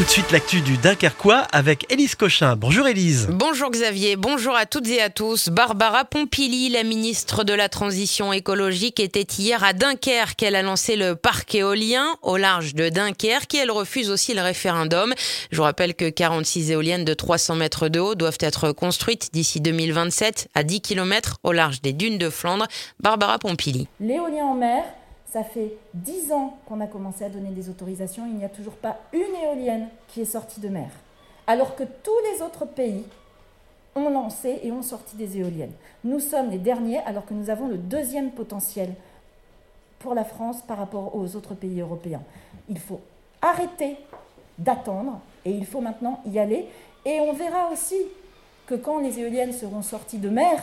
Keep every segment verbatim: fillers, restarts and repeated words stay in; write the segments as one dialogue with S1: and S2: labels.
S1: Tout de suite, l'actu du Dunkerquois avec Élise Cochin. Bonjour Élise.
S2: Bonjour Xavier, bonjour à toutes et à tous. Barbara Pompili, la ministre de la Transition écologique, était hier à Dunkerque. Elle a lancé le parc éolien au large de Dunkerque et elle refuse aussi le référendum. Je vous rappelle que quarante-six éoliennes de trois cents mètres de haut doivent être construites d'ici deux mille vingt-sept à dix kilomètres au large des dunes de Flandre. Barbara Pompili.
S3: L'éolien en mer, ça fait dix ans qu'on a commencé à donner des autorisations. Il n'y a toujours pas une éolienne qui est sortie de mer. Alors que tous les autres pays ont lancé et ont sorti des éoliennes. Nous sommes les derniers alors que nous avons le deuxième potentiel pour la France par rapport aux autres pays européens. Il faut arrêter d'attendre et il faut maintenant y aller. Et on verra aussi que quand les éoliennes seront sorties de mer,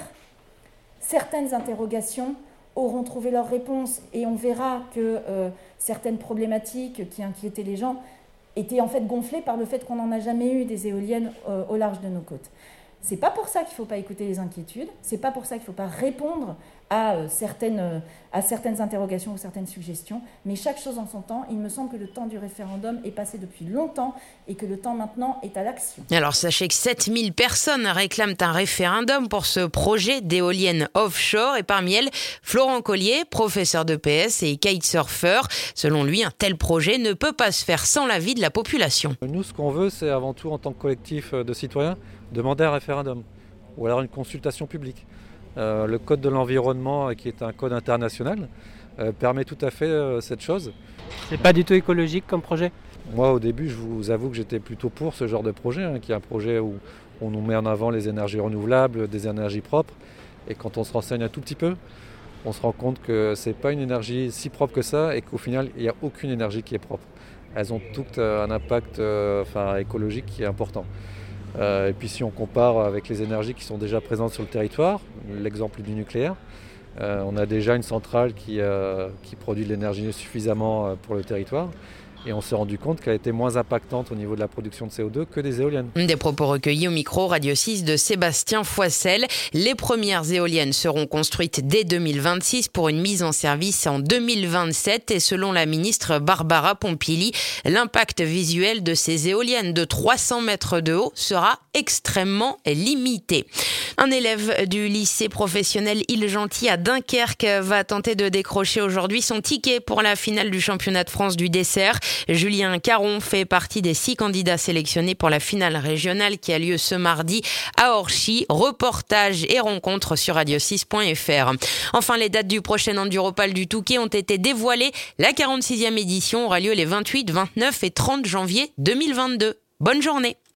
S3: certaines interrogations auront trouvé leur réponse et on verra que euh, certaines problématiques qui inquiétaient les gens étaient en fait gonflées par le fait qu'on n'en a jamais eu des éoliennes euh, au large de nos côtes. C'est pas pour ça qu'il ne faut pas écouter les inquiétudes, c'est pas pour ça qu'il ne faut pas répondre à, euh, certaines, euh, à certaines interrogations ou certaines suggestions, mais chaque chose en son temps. Il me semble que le temps du référendum est passé depuis longtemps et que le temps maintenant est à l'action.
S2: Alors sachez que sept mille personnes réclament un référendum pour ce projet d'éolienne offshore et parmi elles, Florent Collier, professeur de P S et kitesurfer. Selon lui, un tel projet ne peut pas se faire sans l'avis de la population.
S4: Nous, ce qu'on veut, c'est avant tout, en tant que collectif de citoyens, demander un référendum ou alors une consultation publique. Euh, le code de l'environnement, qui est un code international, euh, permet tout à fait euh, cette chose.
S5: C'est pas du tout écologique comme projet ?
S4: Moi, au début, je vous avoue que j'étais plutôt pour ce genre de projet, hein, qui est un projet où on nous met en avant les énergies renouvelables, des énergies propres. Et quand on se renseigne un tout petit peu, on se rend compte que c'est pas une énergie si propre que ça et qu'au final, il n'y a aucune énergie qui est propre. Elles ont toutes un impact euh, enfin, écologique qui est important. Euh, et puis si on compare avec les énergies qui sont déjà présentes sur le territoire, l'exemple du nucléaire, euh, on a déjà une centrale qui, euh, qui produit de l'énergie suffisamment pour le territoire. Et on s'est rendu compte qu'elle était moins impactante au niveau de la production de C O deux que des éoliennes.
S2: Des propos recueillis au micro Radio six de Sébastien Foissel. Les premières éoliennes seront construites dès deux mille vingt-six pour une mise en service en deux mille vingt-sept. Et selon la ministre Barbara Pompili, l'impact visuel de ces éoliennes de trois cents mètres de haut sera extrêmement limité. Un élève du lycée professionnel Île-Gentil à Dunkerque va tenter de décrocher aujourd'hui son ticket pour la finale du championnat de France du dessert. Julien Caron fait partie des six candidats sélectionnés pour la finale régionale qui a lieu ce mardi à Orchy. Reportage et rencontres sur radio six point f r. Enfin, les dates du prochain Enduropal du Touquet ont été dévoilées. La quarante-sixième édition aura lieu les vingt-huit, vingt-neuf et trente janvier deux mille vingt-deux. Bonne journée.